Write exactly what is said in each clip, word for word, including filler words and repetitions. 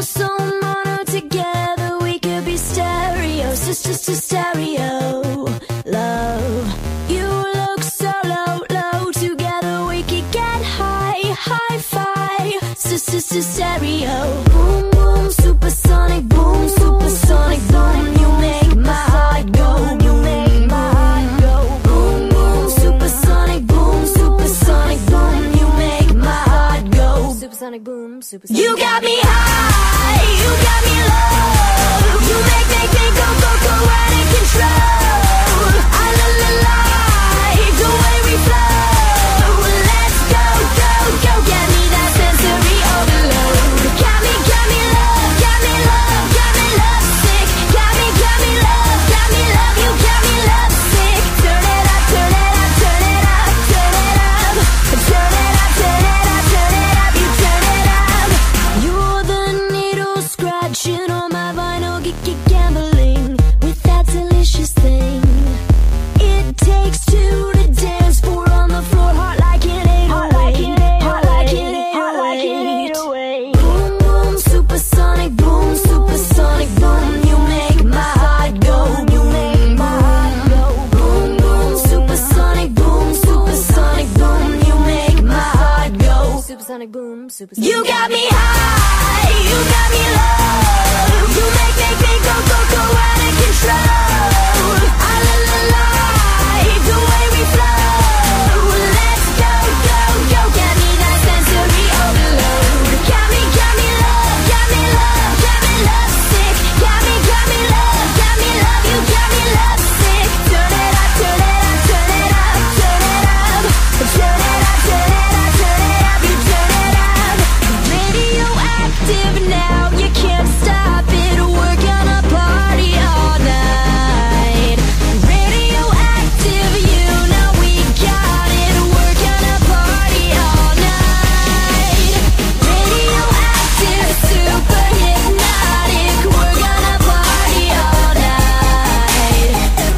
so mono together, we could be stereo, sisters to stereo. Love, you look so low, low. Together we could get high, high five, sisters to stereo. Boom, boom, supersonic boom, supersonic boom. You make my heart go, you make my heart go. Boom, boom, supersonic boom, supersonic boom. You make my heart go. Supersonic boom, supersonic. You got me high, you got me low. You make, make me go, go, go out of control. I la la like the way we flow. Let's go, go, go. Get me that sensory overload. Got me, got me love, got me love, got me love sick. Got me, got me love, got me love. You got me love sick. Turn it up, turn it up, turn it up, turn it up. Turn it up, turn it up, turn it up. You turn it up. You're the needle scratching on my vinyl, get, get gambling with that delicious thing. It takes two to dance, four on the floor, heart like an eight oh eight, heart like an eight oh eight. Boom, boom, supersonic boom, supersonic boom. You make my heart go, you make my heart go. Boom, boom, supersonic boom, supersonic boom. You make my heart go. Supersonic boom, supersonic. You got me high, you got me low. You make, make me go, go, go out of control. I la la like the way we flow. Let's go, go, go. Get me that sensory overload. Got me, got me love, got me love, got me love sick. Got me, got me love, got me love. You got me love sick. Turn it up, turn it up, turn it up, turn it up. Turn it up, turn it up, turn it up. You turn it up. Radioactive now, you can't stop it. We're gonna party all night. Radioactive, you know we got it. We're gonna party all night. Radioactive, super hypnotic. We're gonna party all night.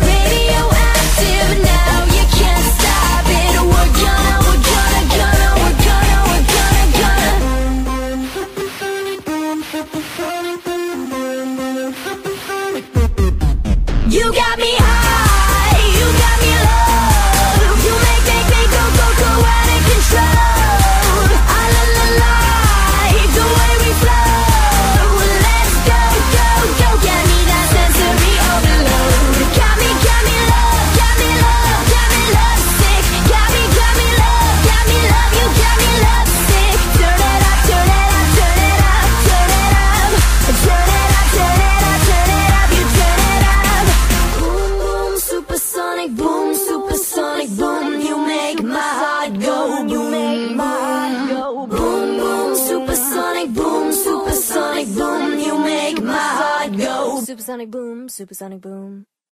Radioactive now, you can't stop it. We're gonna, we're gonna, gonna, we're gonna, we're gonna, gonna. You got me high, you got me low. You make, make me go, go, go out of control. I la la like the way we flow. Let's go, go, go. Get me that sensory overload. Got me, got me love, got me love, got me love sick. Got me, got me love, got me love. You got me love sick. Turn it up, turn it up, turn it up, turn it up. Turn it up, turn it up, turn it up. You turn it up. Boom, boom, supersonic boom, supersonic boom. You make my heart go, you make my heart go. Boom, boom, supersonic boom, supersonic boom. You make my heart go. Supersonic boom, supersonic boom.